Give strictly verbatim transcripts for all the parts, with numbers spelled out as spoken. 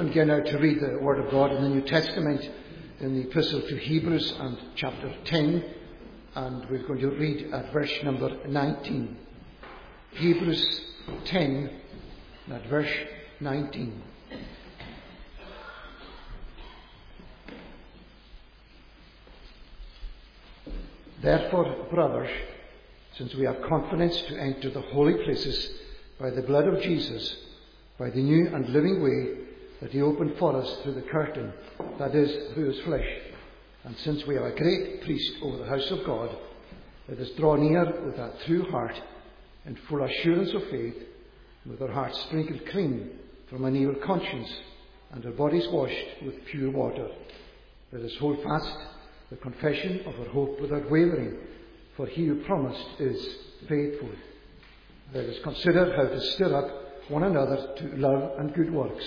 open again now to read the Word of God in the New Testament, in the Epistle to Hebrews and chapter ten, and we're going to read at verse number nineteen. Hebrews ten, at verse nineteen. Therefore, brothers, since we have confidence to enter the holy places by the blood of Jesus, by the new and living way that he opened for us through the curtain, that is, through his flesh, and since we have a great priest over the house of God, let us draw near with a true heart, in full assurance of faith, with our hearts sprinkled clean from an evil conscience, and our bodies washed with pure water. Let us hold fast the confession of our hope without wavering, for he who promised is faithful. Let us consider how to stir up one another to love and good works,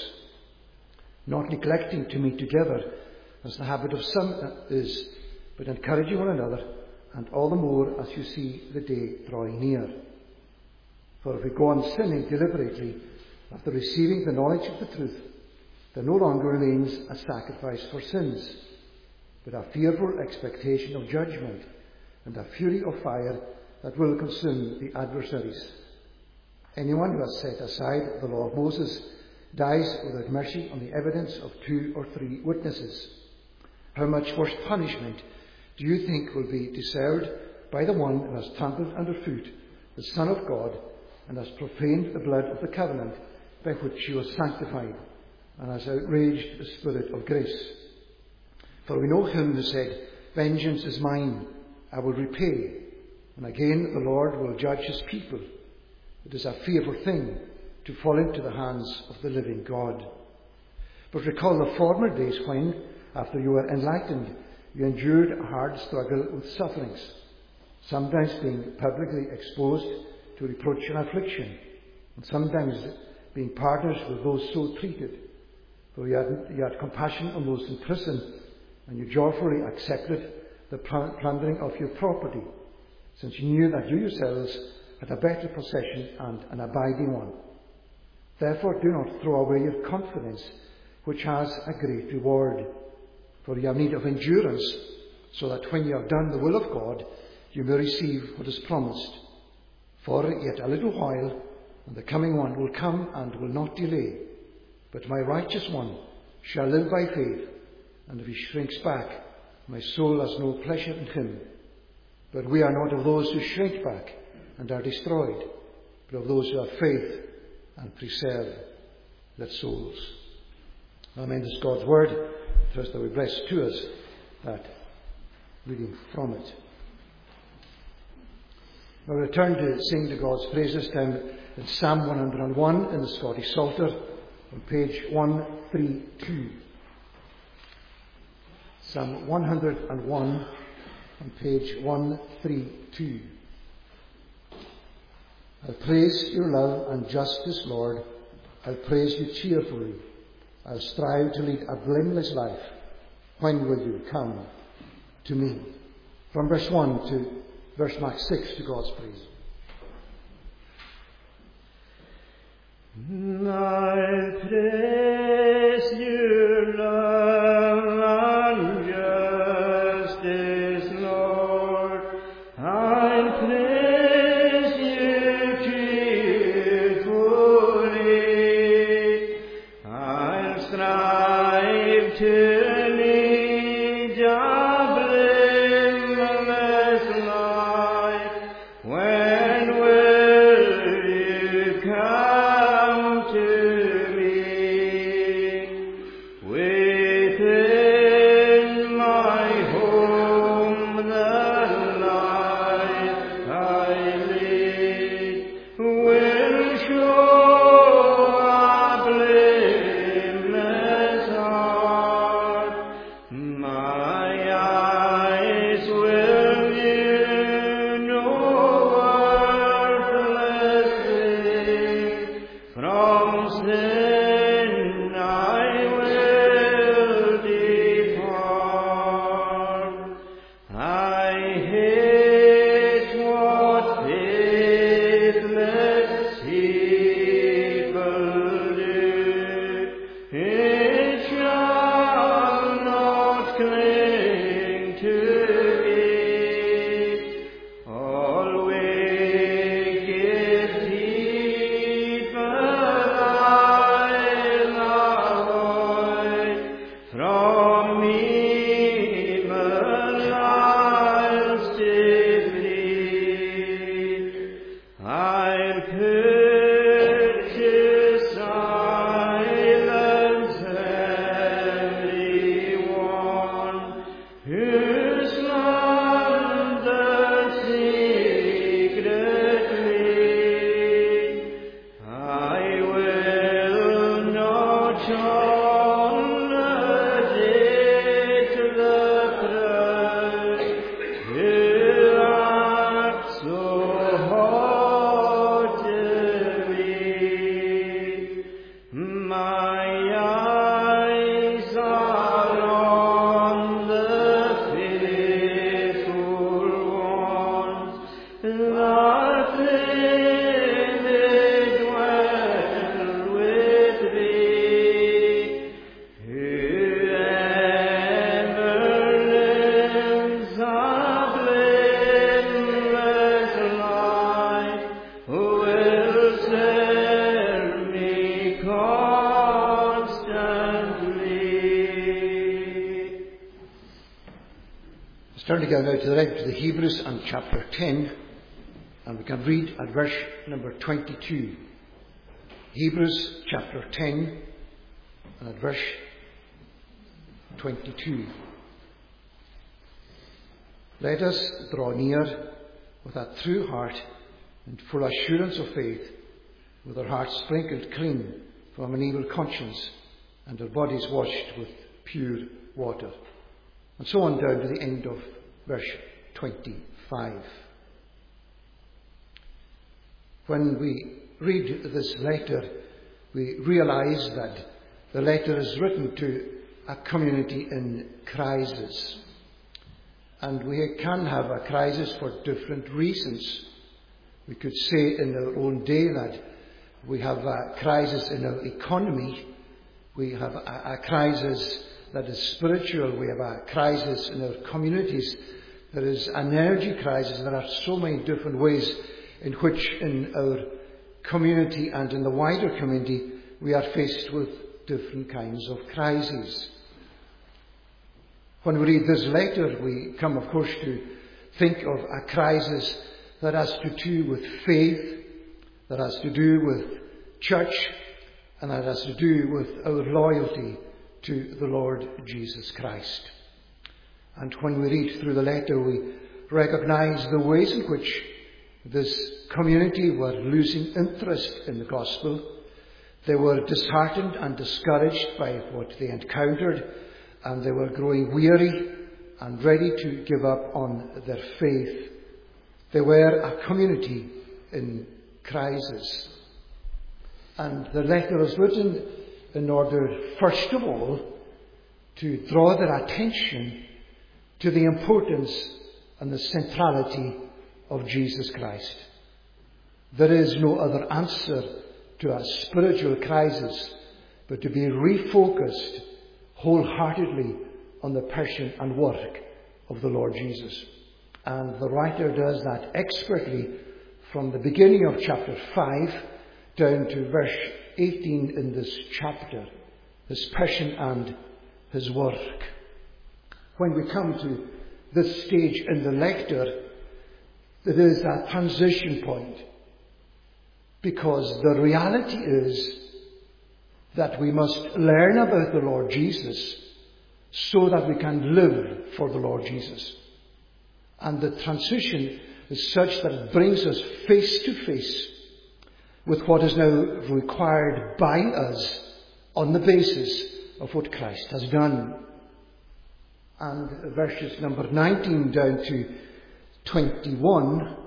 not neglecting to meet together, as the habit of some is, but encouraging one another, and all the more as you see the day drawing near. For if we go on sinning deliberately after receiving the knowledge of the truth, there no longer remains a sacrifice for sins, but a fearful expectation of judgment and a fury of fire that will consume the adversaries. Anyone who has set aside the law of Moses dies without mercy on the evidence of two or three witnesses. How much worse punishment do you think will be deserved by the one who has trampled underfoot the Son of God and has profaned the blood of the covenant by which he was sanctified, and has outraged the Spirit of grace? For we know him who said, "Vengeance is mine, I will repay," and again the Lord will judge his people. It is a fearful thing to fall into the hands of the living God. But recall the former days when, after you were enlightened, you endured a hard struggle with sufferings, sometimes being publicly exposed to reproach and affliction, and sometimes being partners with those so treated. For you had, you had compassion on those in prison, and you joyfully accepted the plundering of your property, since you knew that you yourselves had a better possession and an abiding one. Therefore do not throw away your confidence, which has a great reward. For you have need of endurance, so that when you have done the will of God, you may receive what is promised. For yet a little while, and the coming one will come and will not delay. But my righteous one shall live by faith, and if he shrinks back, my soul has no pleasure in him. But we are not of those who shrink back and are destroyed, but of those who have faith and preserve their souls. Amen. This is God's word. I trust that we bless to us that reading from it. Now we return to sing to God's praises down in Psalm one hundred and one in the Scottish Psalter on page one thirty-two. Psalm one hundred and one on page one thirty-two. I'll praise your love and justice, Lord. I'll praise you cheerfully. I'll strive to lead a blameless life. When will you come to me? From verse one to verse mark six to God's praise. I'll praise your love and justice, Lord. I'll praise you cheerfully. I'll strive to lead a blameless life. When will you come to me? Within my home the life I lead will show a blameless heart. My eyes will view no worthless thing. From sin I will depart. I hate what faithless people do. put to silence everyone who slanders secretly. I will not tolerate the proud who act so haughtily. My eyes are on the faithful ones, that they may dwell with thee. Whoever lives a blameless life will serve me constantly. Let's turn together now to the letter to the Hebrews and chapter ten, and we can read at verse number twenty-two. Hebrews chapter ten and at verse twenty-two. Let us draw near with that true heart and full assurance of faith, with our hearts sprinkled clean from an evil conscience and our bodies washed with pure water. And so on down to the end of verse twenty-five. When we read this letter, we realize that the letter is written to a community in crisis. And we can have a crisis for different reasons. We could say in our own day that we have a crisis in our economy. We have a, a crisis that is spiritual. We have a crisis in our communities. There is an energy crisis. There are so many different ways in which in our community and in the wider community we are faced with different kinds of crises. When we read this letter, we come, of course, to think of a crisis that has to do with faith, that has to do with church, and that has to do with our loyalty to the Lord Jesus Christ. And when we read through the letter, we recognize the ways in which this community were losing interest in the gospel. They were disheartened and discouraged by what they encountered, and they were growing weary and ready to give up on their faith. They were a community in crisis. And the letter was written in order, first of all, to draw their attention to the importance and the centrality of Jesus Christ. There is no other answer to a spiritual crisis but to be refocused wholeheartedly on the person and work of the Lord Jesus. And the writer does that expertly from the beginning of chapter five down to verse eighteen in this chapter. His person and his work. When we come to this stage in the letter, it is a transition point, because the reality is that we must learn about the Lord Jesus so that we can live for the Lord Jesus. And the transition is such that it brings us face to face with what is now required by us on the basis of what Christ has done. And verses number nineteen down to twenty-one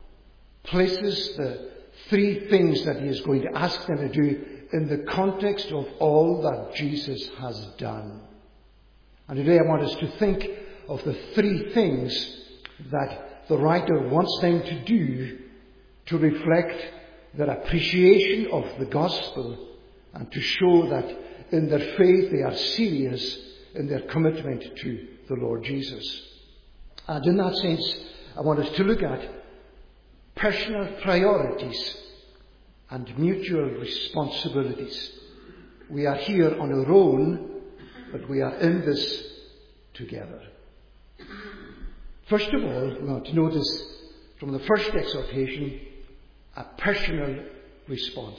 places the three things that he is going to ask them to do in the context of all that Jesus has done. And today I want us to think of the three things that the writer wants them to do to reflect their appreciation of the gospel and to show that in their faith they are serious in their commitment to the Lord Jesus. And in that sense, I want us to look at personal priorities and mutual responsibilities. We are here on our own, but we are in this together. First of all, we want to notice from the first exhortation a personal response.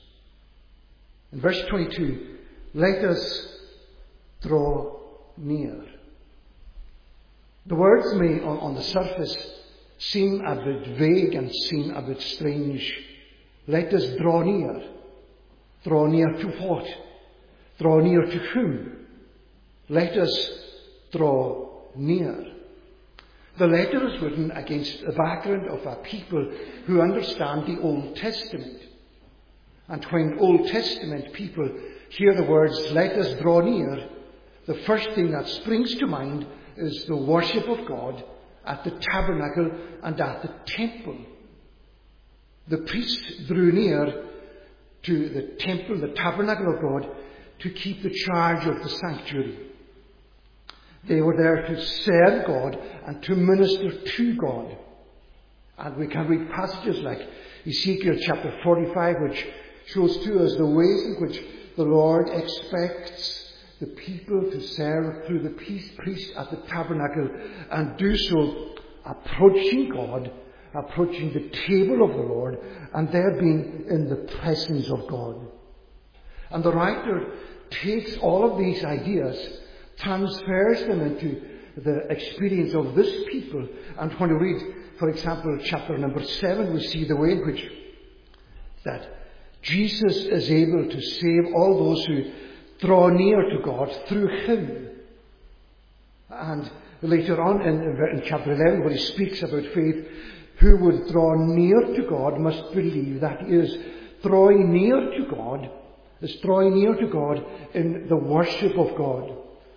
In verse twenty-two, let us draw near. The words may, on, on the surface, seem a bit vague and seem a bit strange. Let us draw near. Draw near to what? Draw near to whom? Let us draw near. The letter is written against the background of a people who understand the Old Testament. And when Old Testament people hear the words, let us draw near, the first thing that springs to mind is the worship of God at the tabernacle and at the temple. The priests drew near to the temple, the tabernacle of God, to keep the charge of the sanctuary. They were there to serve God and to minister to God. And we can read passages like Ezekiel chapter forty-five, which shows to us the ways in which the Lord expects the people to serve through the priest at the tabernacle and do so approaching God, approaching the table of the Lord, and there being in the presence of God. And the writer takes all of these ideas, transfers them into the experience of this people. And when we read, for example, chapter number seven, we see the way in which that Jesus is able to save all those who draw near to God through him. And later on in, in chapter eleven, when he speaks about faith, who would draw near to God must believe that he is drawing near to God, is drawing near to God in the worship of God.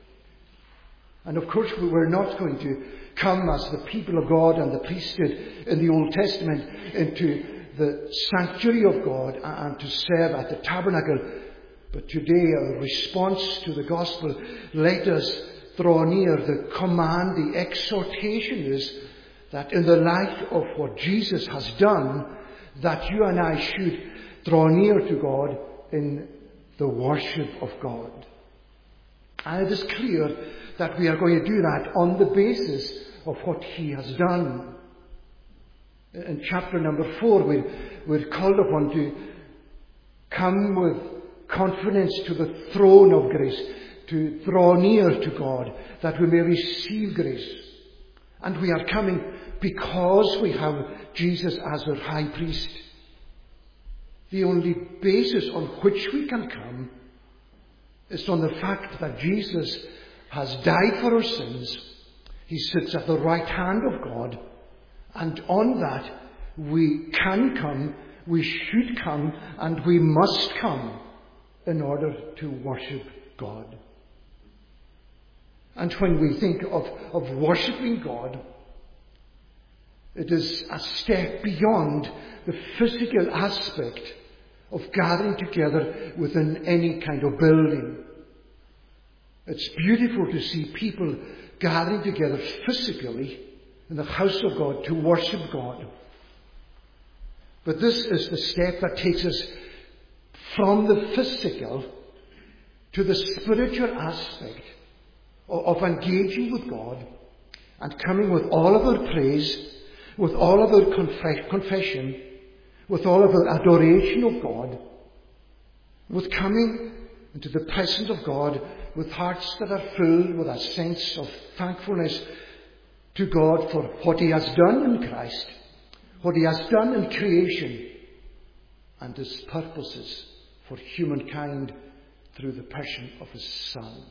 And of course, we were not going to come as the people of God and the priesthood in the Old Testament into the sanctuary of God and to serve at the tabernacle. But today, our response to the gospel, let us draw near. The command, the exhortation is that in the light of what Jesus has done, that you and I should draw near to God in the worship of God. And it is clear that we are going to do that on the basis of what he has done. In chapter number four, we're, we're called upon to come with confidence to the throne of grace, to draw near to God, that we may receive grace. And we are coming because we have Jesus as our high priest. The only basis on which we can come is on the fact that Jesus has died for our sins. He sits at the right hand of God. And on that, we can come, we should come, and we must come in order to worship God. And when we think of, of worshipping God, it is a step beyond the physical aspect of gathering together within any kind of building. It's beautiful to see people gathering together physically in the house of God to worship God. But this is the step that takes us from the physical to the spiritual aspect of, of engaging with God and coming with all of our praise, with all of our conf- confession, with all of our adoration of God, with coming into the presence of God with hearts that are filled with a sense of thankfulness to God for what he has done in Christ, what he has done in creation, and his purposes for humankind through the person of his Son.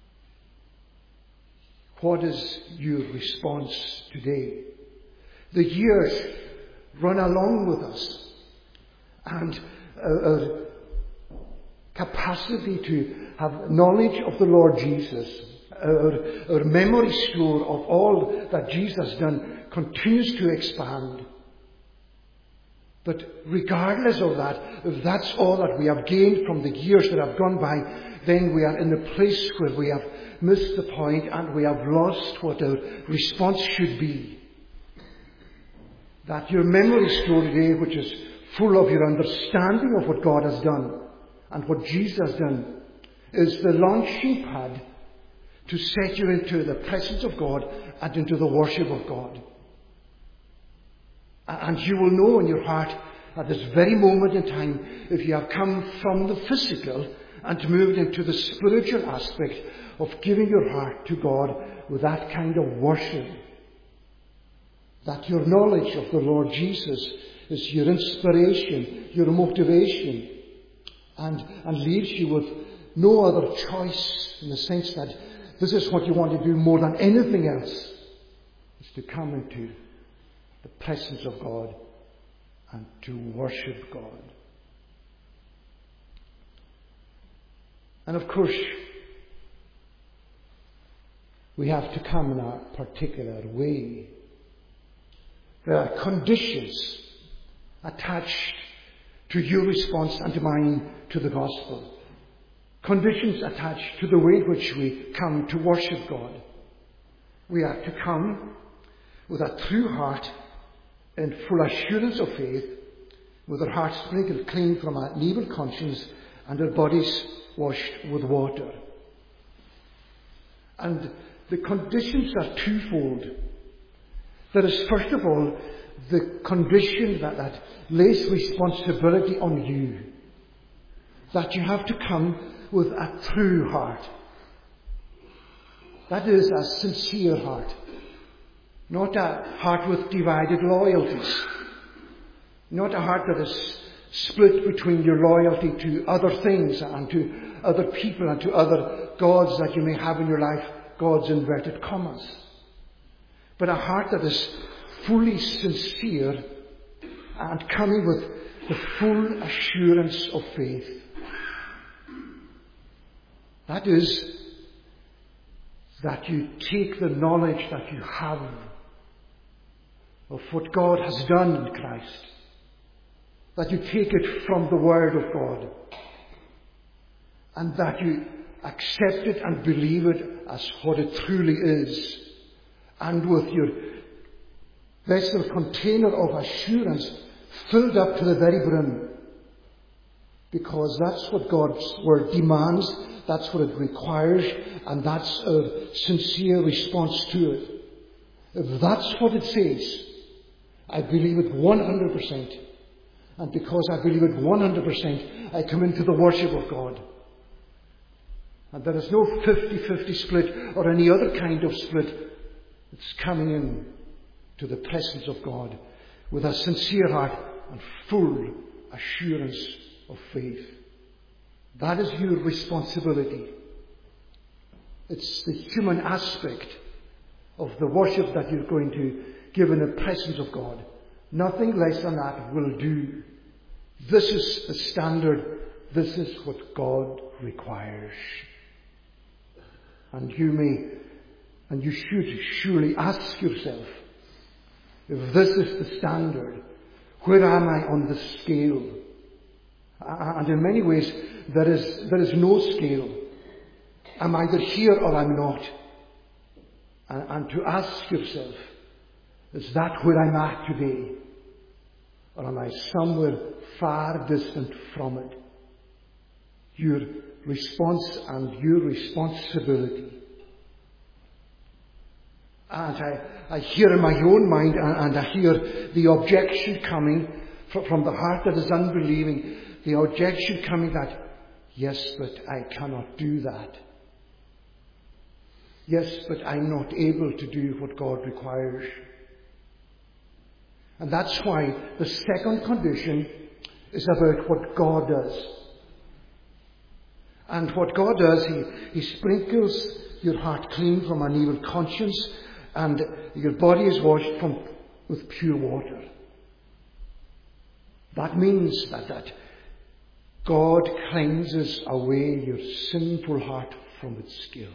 What is your response today? The years run along with us, and our, our capacity to have knowledge of the Lord Jesus, our, our memory store of all that Jesus has done continues to expand. But regardless of that, if that's all that we have gained from the years that have gone by, then we are in the place where we have missed the point and we have lost what our response should be. That your memory store today, which is full of your understanding of what God has done and what Jesus has done, is the launching pad to set you into the presence of God and into the worship of God. And you will know in your heart at this very moment in time, if you have come from the physical and moved into the spiritual aspect of giving your heart to God with that kind of worship, that your knowledge of the Lord Jesus is your inspiration, your motivation, and, and leaves you with no other choice, in the sense that this is what you want to do more than anything else, is to come into the presence of God and to worship God. And of course, we have to come in a particular way. There are conditions attached to your response and to mine to the gospel. Conditions attached to the way in which we come to worship God. We are to come with a true heart in full assurance of faith, with our hearts sprinkled clean from an evil conscience and our bodies washed with water. And the conditions are twofold. There is, first of all, the condition that, that lays responsibility on you. That you have to come with a true heart. That is, a sincere heart. Not a heart with divided loyalties. Not a heart that is split between your loyalty to other things and to other people and to other gods that you may have in your life, God's inverted commas. But a heart that is fully sincere and coming with the full assurance of faith. That is, that you take the knowledge that you have of what God has done in Christ, that you take it from the Word of God, and that you accept it and believe it as what it truly is, and with your vessel container of assurance filled up to the very brim, because that's what God's Word demands, that's what it requires, and that's a sincere response to it. If that's what it says, I believe it one hundred percent. And because I believe it one hundred percent, I come into the worship of God. And there is no fifty-fifty split or any other kind of split. It's coming in to the presence of God with a sincere heart and full assurance of faith. That is your responsibility. It's the human aspect of the worship that you're going to give in the presence of God. Nothing less than that will do. This is the standard. This is what God requires. And you may, and you should surely ask yourself, if this is the standard, where am I on the scale? And in many ways, there is, there is no scale. I'm either here or I'm not. And, and to ask yourself, is that where I'm at today? Or am I somewhere far distant from it? Your response and your responsibility. And I, I hear in my own mind, and, and I hear the objection coming from, from the heart that is unbelieving, the objection coming that, yes, but I cannot do that. Yes, but I'm not able to do what God requires. And that's why the second condition is about what God does. And what God does, He, he sprinkles your heart clean from an evil conscience, and your body is washed from, with pure water. That means that, that God cleanses away your sinful heart from its guilt.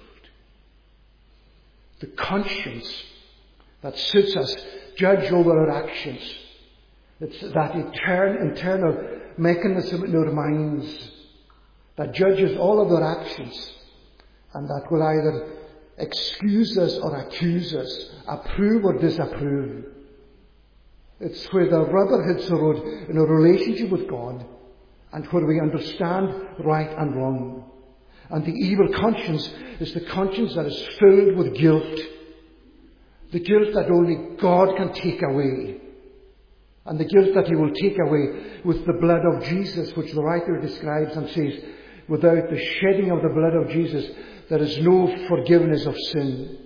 The conscience that sits as judge over our actions. It's that etern- internal mechanism in our minds that judges all of our actions, and that will either excuse us or accuse us, approve or disapprove. It's where the rubber hits the road in a relationship with God, and where we understand right and wrong. And the evil conscience is the conscience that is filled with guilt. The guilt that only God can take away. And the guilt that he will take away with the blood of Jesus, which the writer describes and says, without the shedding of the blood of Jesus, there is no forgiveness of sin.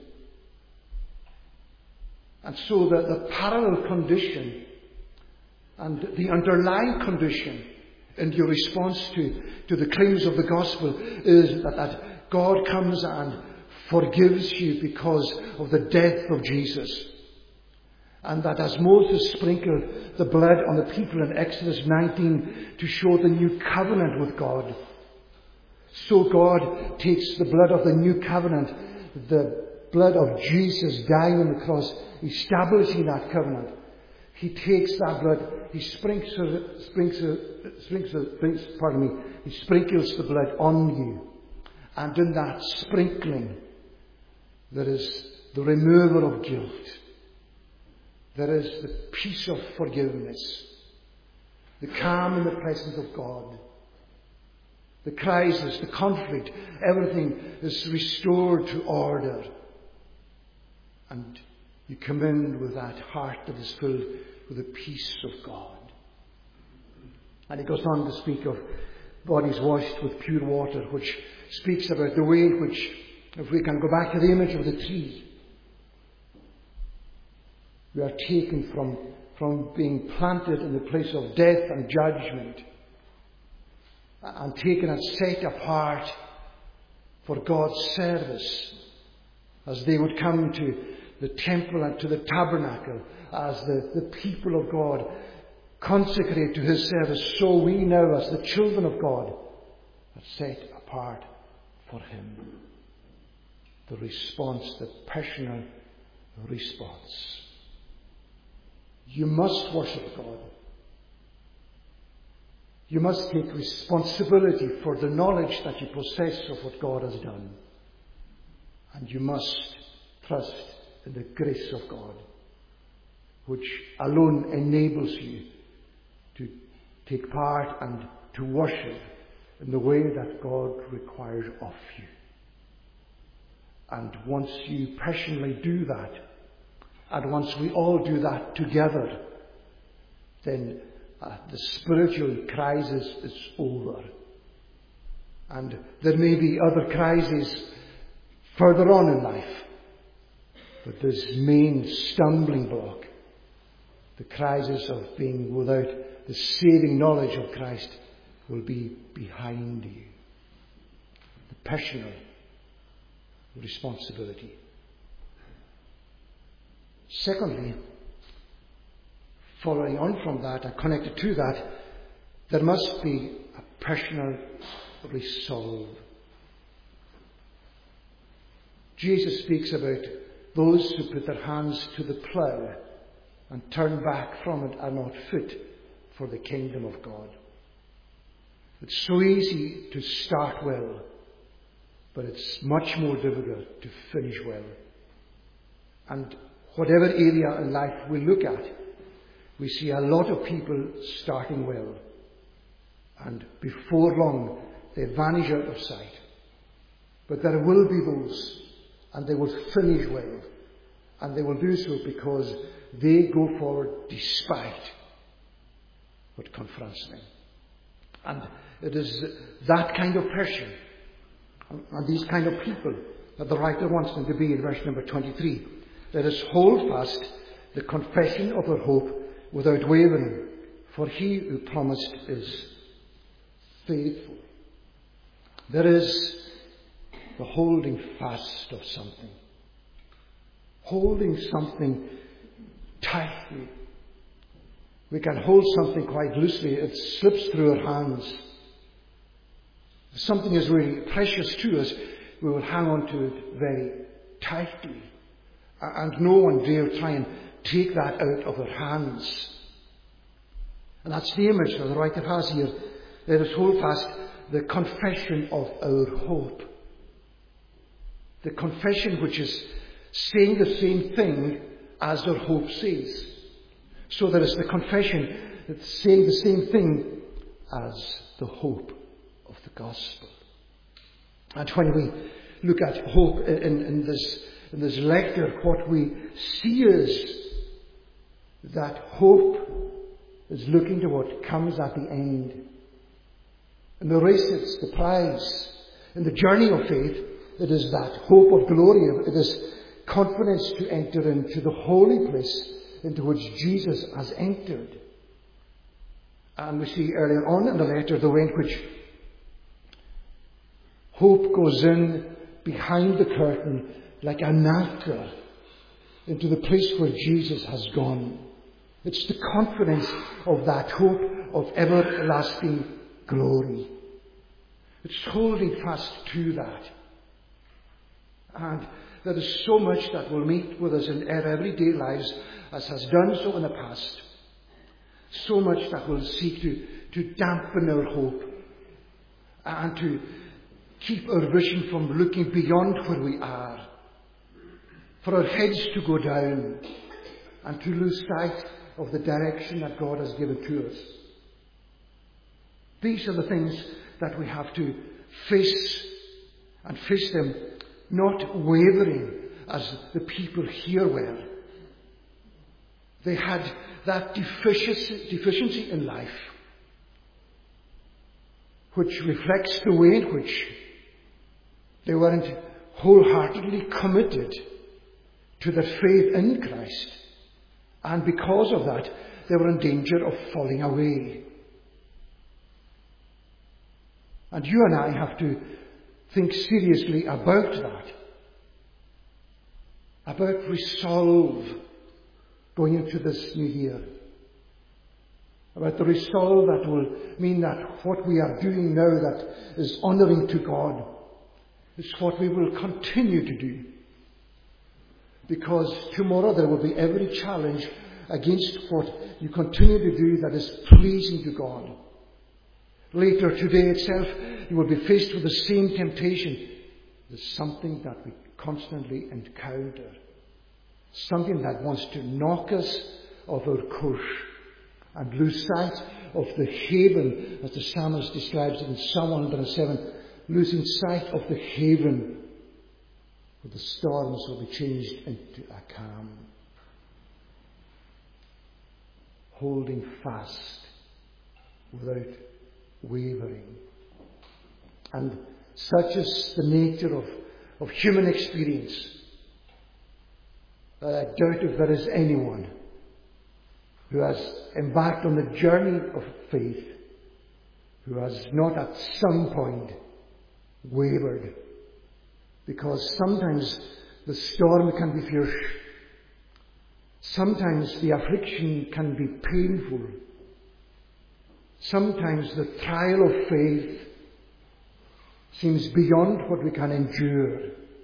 And so the, the parallel condition and the underlying condition in your response to, to the claims of the gospel is that, that God comes and forgives you because of the death of Jesus. And that as Moses sprinkled the blood on the people in Exodus nineteen to show the new covenant with God, so God takes the blood of the new covenant, the blood of Jesus dying on the cross, establishing that covenant. He takes that blood, he sprinkles, sprinkles, sprinkles, pardon me, he sprinkles the blood on you. And in that sprinkling, there is the removal of guilt. There is the peace of forgiveness, the calm in the presence of God. The crisis, the conflict, everything is restored to order. And you come in with that heart that is filled with the peace of God. And he goes on to speak of bodies washed with pure water, which speaks about the way in which, if we can go back to the image of the tree, we are taken from, from being planted in the place of death and judgment and taken and set apart for God's service as they would come to the temple and to the tabernacle as the, the people of God consecrate to His service. So we now, as the children of God, are set apart for Him. The response, the personal response. You must worship God. You must take responsibility for the knowledge that you possess of what God has done. And you must trust in the grace of God, which alone enables you to take part and to worship in the way that God requires of you. And once you personally do that, and once we all do that together, then uh, the spiritual crisis is over. And there may be other crises further on in life, but this main stumbling block, the crisis of being without the saving knowledge of Christ, will be behind you. The personal responsibility. Secondly, following on from that and connected to that, there must be a personal resolve. Jesus speaks about those who put their hands to the plough and turn back from it are not fit for the kingdom of God. It's so easy to start well, but it's much more difficult to finish well. And whatever area in life we look at, we see a lot of people starting well, and before long they vanish out of sight. But there will be those, and they will finish well, and they will do so because they go forward despite what confronts them. And it is that kind of person and these kind of people that the writer wants them to be in verse number twenty-three. Let us hold fast the confession of our hope without wavering, for He who promised is faithful. There is the holding fast of something. Holding something tightly. We can hold something quite loosely. It slips through our hands. If something is really precious to us, we will hang on to it very tightly. And no one dare try and take that out of our hands. And that's the image that the writer has here. Let us hold fast the confession of our hope. The confession which is saying the same thing as our hope says. So there is the confession that's saying the same thing as the hope of the gospel. And when we look at hope in, in this in this lecture, what we see is that hope is looking to what comes at the end. In the race, it's the prize. In the journey of faith, it is that hope of glory. It is confidence to enter into the holy place into which Jesus has entered. And we see earlier on in the letter the way in which hope goes in behind the curtain like an anchor into the place where Jesus has gone. It's the confidence of that hope of everlasting glory. It's holding fast to that. And there is so much that will meet with us in our everyday lives, as has done so in the past. So much that will seek to, to dampen our hope and to keep our vision from looking beyond where we are. For our heads to go down and to lose sight of the direction that God has given to us. These are the things that we have to face, and face them not wavering as the people here were. They had that deficiency, deficiency in life, which reflects the way in which they weren't wholeheartedly committed to their faith in Christ. And because of that, they were in danger of falling away. And you and I have to think seriously about that. About resolve going into this new year. About the resolve that will mean that what we are doing now that is honouring to God is what we will continue to do. Because tomorrow there will be every challenge against what you continue to do that is pleasing to God. Later today itself, you will be faced with the same temptation. There's something that we constantly encounter. Something that wants to knock us off our course and lose sight of the haven, as the psalmist describes it in Psalm one hundred seven, losing sight of the haven where the storms will be changed into a calm. Holding fast without wavering. And such is the nature of, of human experience. I doubt if there is anyone who has embarked on the journey of faith who has not at some point wavered. Because sometimes the storm can be fierce. Sometimes the affliction can be painful. Sometimes the trial of faith seems beyond what we can endure.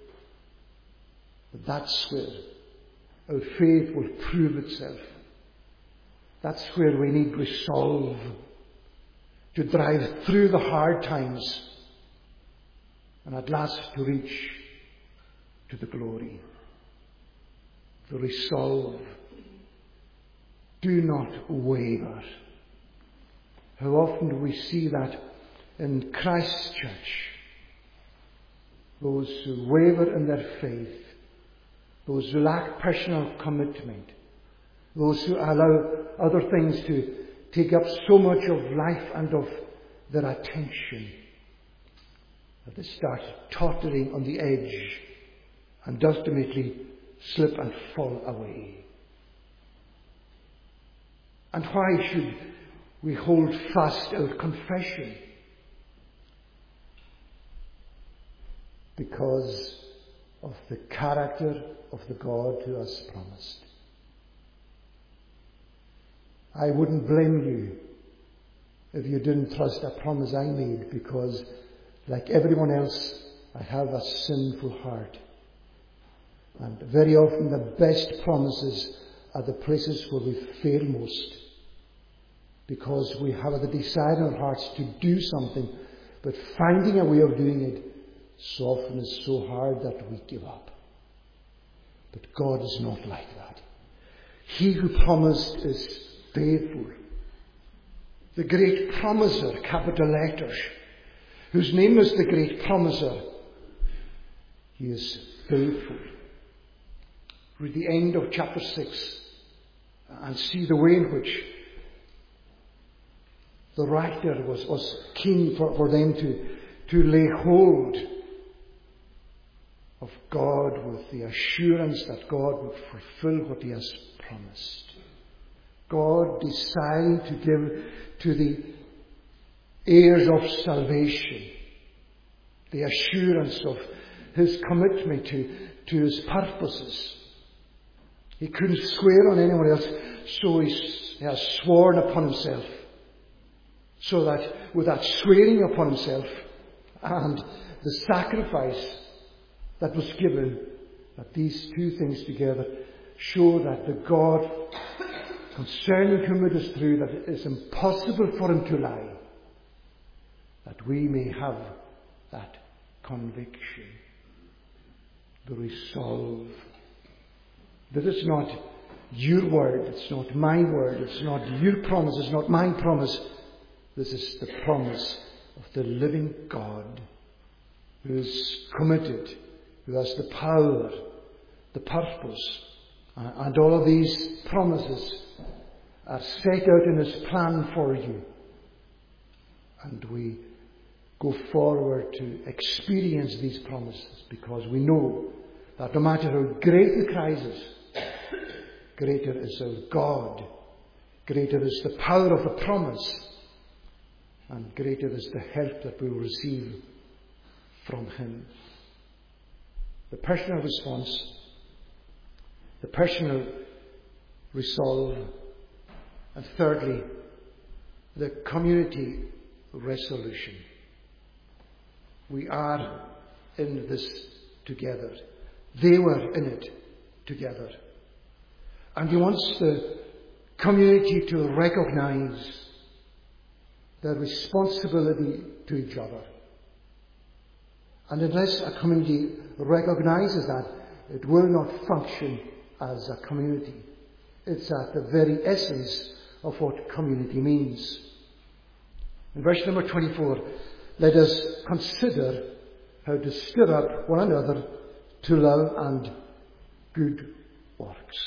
But that's where our faith will prove itself. That's where we need resolve to drive through the hard times and at last to reach to the glory. The resolve. Do not waver. How often do we see that in Christ's church? Those who waver in their faith, those who lack personal commitment, those who allow other things to take up so much of life and of their attention, that they start tottering on the edge and ultimately slip and fall away. And why should we hold fast our confession? Because of the character of the God who has promised. I wouldn't blame you if you didn't trust a promise I made, because like everyone else, I have a sinful heart. And very often the best promises are the places where we fail most. Because we have the desire in our hearts to do something, but finding a way of doing it so often is so hard that we give up. But God is not like that. He who promised is faithful. The great promiser, capital letters, whose name is the great promiser, he is faithful. Read the end of chapter six and see the way in which the writer was, was keen for, for them to, to lay hold of God with the assurance that God would fulfill what He has promised. God decided to give to the heirs of salvation the assurance of His commitment to, to His purposes. He couldn't swear on anyone else, so He has sworn upon Himself. So that with that swearing upon Himself and the sacrifice that was given, that these two things together show that the God concerning whom it is true that it is impossible for Him to lie, that we may have that conviction, the resolve. That it's not your word, it's not my word, it's not your promise, it's not my promise. This is the promise of the living God, who is committed, who has the power, the purpose, and all of these promises are set out in His plan for you. And we go forward to experience these promises because we know that no matter how great the crisis, greater is our God, greater is the power of the promise, and greater is the help that we will receive from Him. The personal response, the personal resolve, and thirdly, the community resolution. We are in this together. They were in it together. And He wants the community to recognize their responsibility to each other. And unless a community recognizes that, it will not function as a community. It's at the very essence of what community means. In verse number twenty-four, let us consider how to stir up one another to love and good works.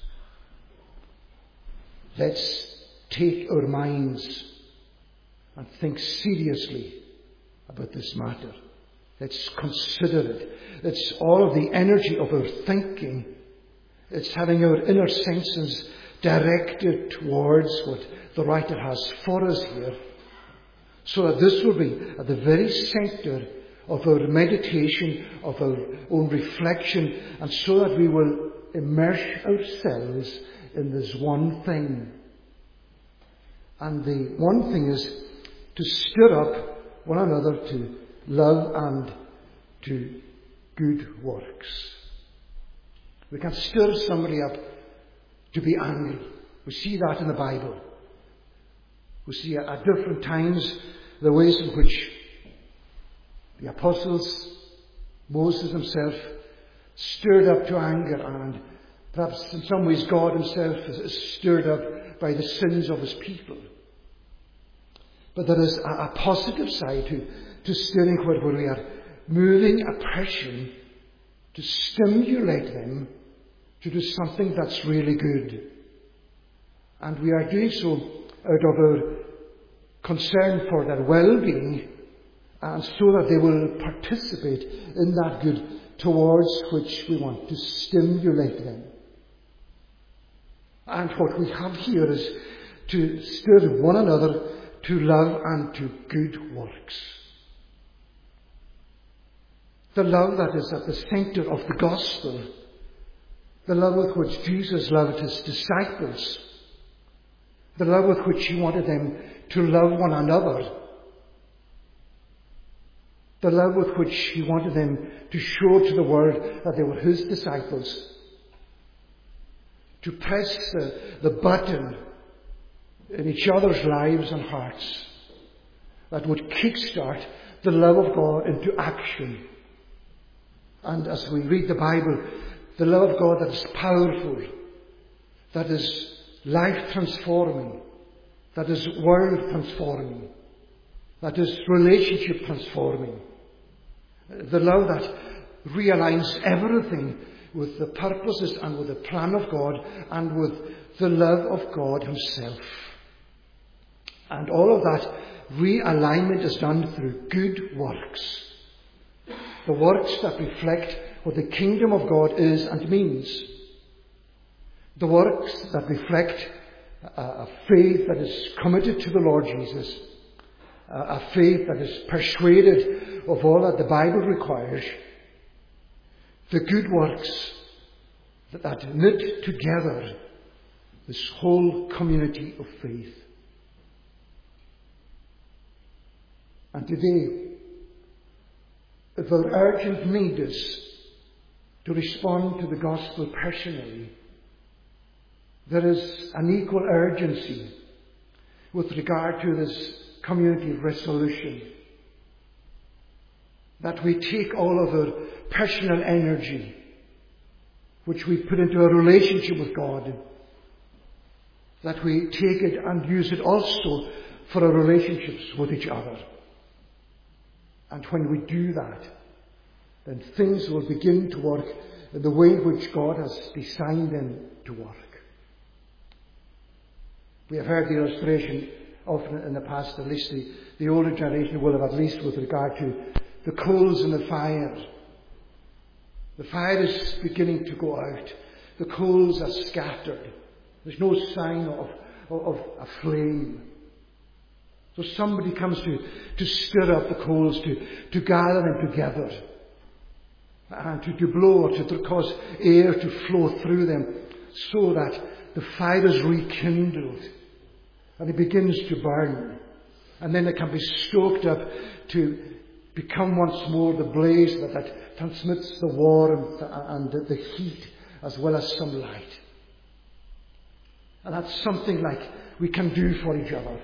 Let's take our minds and think seriously about this matter. Let's consider it. It's all of the energy of our thinking. It's having our inner senses directed towards what the writer has for us here, so that this will be at the very centre of our meditation, of our own reflection, and so that we will immerse ourselves in this one thing. And the one thing is to stir up one another to love and to good works. We can stir somebody up to be angry. We see that in the Bible. We see at different times the ways in which the apostles, Moses himself, stirred up to anger, and perhaps in some ways God Himself is stirred up by the sins of His people. But there is a, a positive side to, to stirring where, where we are moving a person to stimulate them to do something that's really good. And we are doing so out of our concern for their well-being, and so that they will participate in that good towards which we want to stimulate them. And what we have here is to stir one another to love and to good works. The love that is at the centre of the gospel, the love with which Jesus loved His disciples, the love with which He wanted them to love one another, the love with which He wanted them to show to the world that they were His disciples, to press the, the button in each other's lives and hearts that would kickstart the love of God into action. And as we read the Bible, the love of God that is powerful, that is life transforming, that is world transforming, that is relationship transforming. The love that realigns everything with the purposes and with the plan of God and with the love of God Himself. And all of that realignment is done through good works. The works that reflect what the kingdom of God is and means. The works that reflect a, a faith that is committed to the Lord Jesus. A, a faith that is persuaded of all that the Bible requires. The good works that, that knit together this whole community of faith. And today, if our urgent need is to respond to the gospel personally, there is an equal urgency with regard to this community resolution. That we take all of our personal energy, which we put into a relationship with God, that we take it and use it also for our relationships with each other. And when we do that, then things will begin to work in the way which God has designed them to work. We have heard the illustration often in the past, at least the, the older generation will have, at least with regard to the coals in the fire. The fire is beginning to go out. The coals are scattered. There's no sign of, of, of a flame. So somebody comes to, to stir up the coals, to, to gather them together, and to, to blow or to, to cause air to flow through them, so that the fire is rekindled and it begins to burn. And then it can be stoked up to become once more the blaze that, that transmits the warmth and the, the heat as well as some light. And that's something like we can do for each other.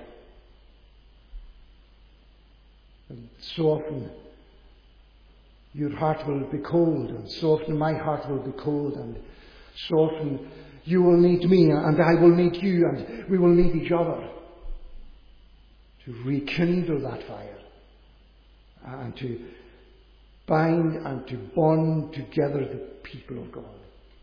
And so often your heart will be cold, and so often my heart will be cold, and so often you will need me and I will need you, and we will need each other to rekindle that fire and to bind and to bond together the people of God.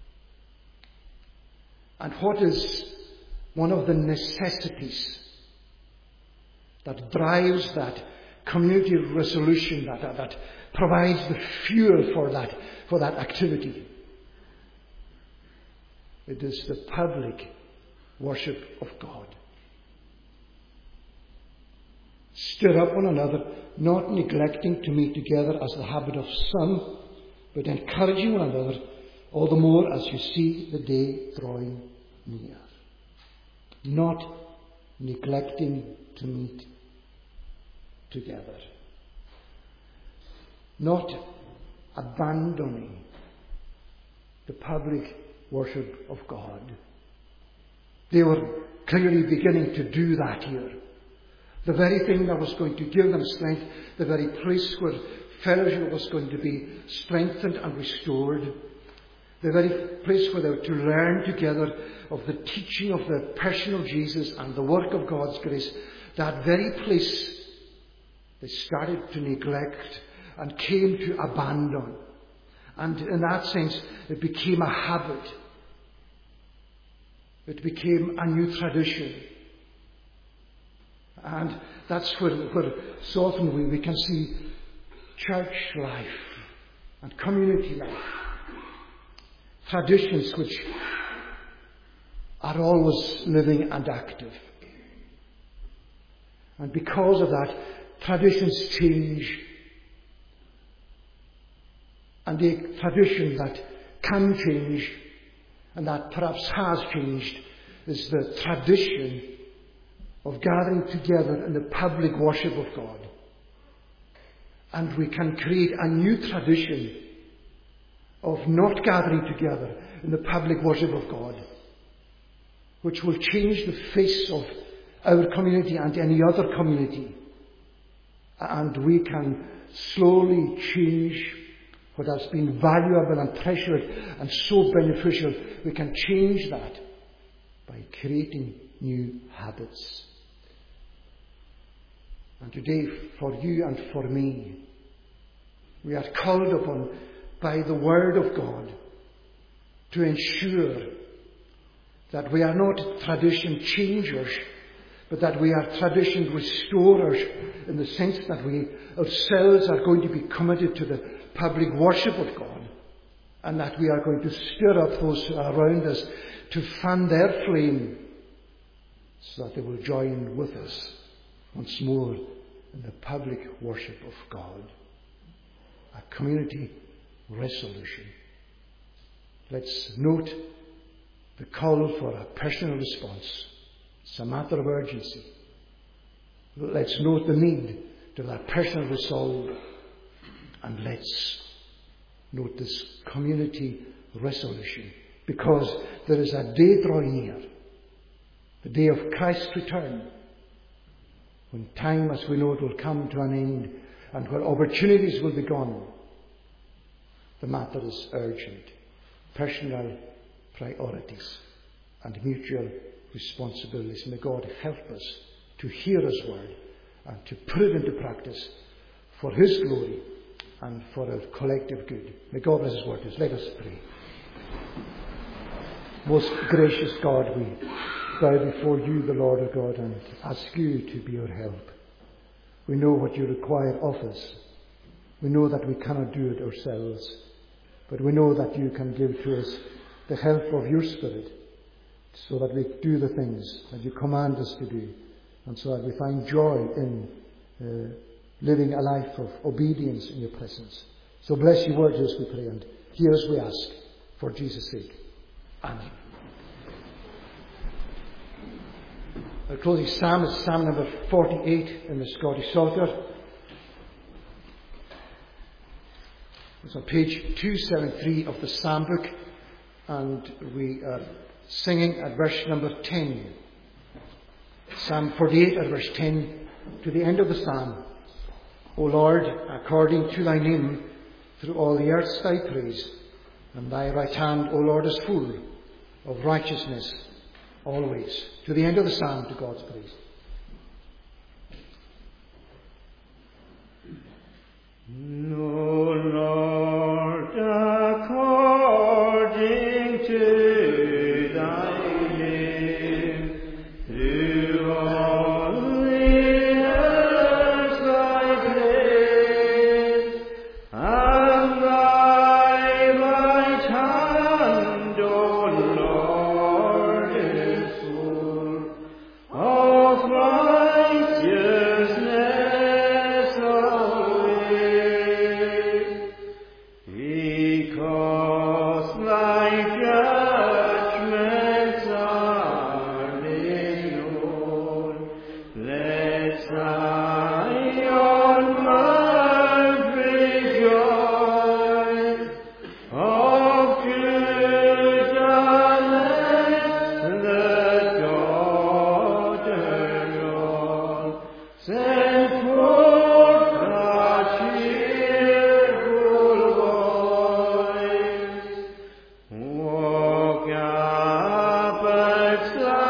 And what is one of the necessities that drives that community resolution, that, that, that provides the fuel for that, for that activity? It is the public worship of God. Stir up one another, not neglecting to meet together as the habit of some, but encouraging one another, all the more as you see the day drawing near. Not neglecting to meet together. Not abandoning the public worship of God. They were clearly beginning to do that here. The very thing that was going to give them strength, the very place where fellowship was going to be strengthened and restored, the very place where they were to learn together of the teaching of the person of Jesus and the work of God's grace, that very place they started to neglect and came to abandon. And in that sense, it became a habit. It became a new tradition. And that's where, where so often we, we can see church life and community life. Traditions which are always living and active. And because of that, traditions change. And the tradition that can change, and that perhaps has changed, is the tradition of gathering together in the public worship of God. And we can create a new tradition of not gathering together in the public worship of God, which will change the face of our community and any other community. And we can slowly change what has been valuable and treasured and so beneficial. We can change that by creating new habits. And today, for you and for me, we are called upon by the Word of God to ensure that we are not tradition changers, but that we are tradition restorers in the sense that we ourselves are going to be committed to the public worship of God, and that we are going to stir up those around us to fan their flame so that they will join with us once more in the public worship of God. A community resolution. Let's note the call for a personal response. It's a matter of urgency. Let's note the need to that personal resolve, and let's note this community resolution, because there is a day drawing near, the day of Christ's return, when time, as we know it, will come to an end and where opportunities will be gone. The matter is urgent. Personal priorities and mutual responsibilities. May God help us to hear His word and to put it into practice for His glory and for our collective good. May God bless His word to us. Let us pray. Most gracious God, we bow before you, the Lord our God, and ask you to be our help. We know what you require of us. We know that we cannot do it ourselves, but we know that you can give to us the help of your Spirit, so that we do the things that you command us to do, and so that we find joy in uh, living a life of obedience in your presence. So bless your word to us, we pray, and hear us, we ask, for Jesus' sake. Amen. Our closing psalm is Psalm number forty-eight in the Scottish Psalter. It's on page two seventy-three of the Psalm book, and we are singing at verse number ten. Psalm forty-eight at verse ten, to the end of the psalm. O Lord, according to thy name, through all the earth thy praise, and thy right hand, O Lord, is full of righteousness always. To the end of the psalm, to God's praise. No, Lord, according to thy name, through all the earth thy praise, and thy right hand, O Lord, is full of righteousness always, because thy judgments are made known. Let Zion mount rejoice, of Judah the daughter all, send forth a cheerful voice. Walk up at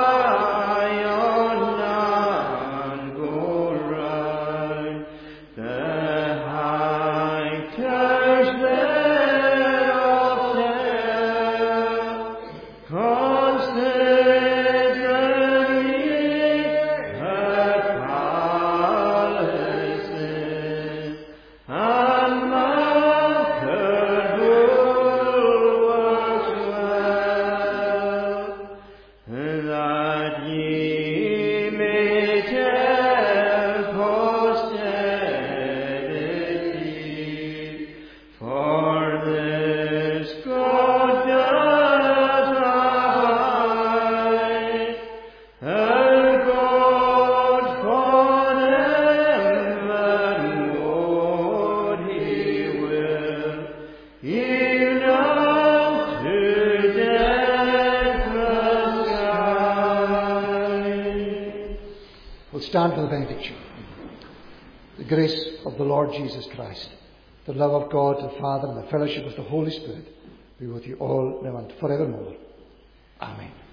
Zion and go round the high church thereof there. Consider ye her palaces, and mark her bulwarks well, that ye may tell posterity. For this God doth abide, her God forevermore He will, even unto death the sky. We'll stand for the benediction. The grace of the Lord Jesus Christ, the love of God the Father, and the fellowship of the Holy Spirit be with you all now and forevermore. Amen.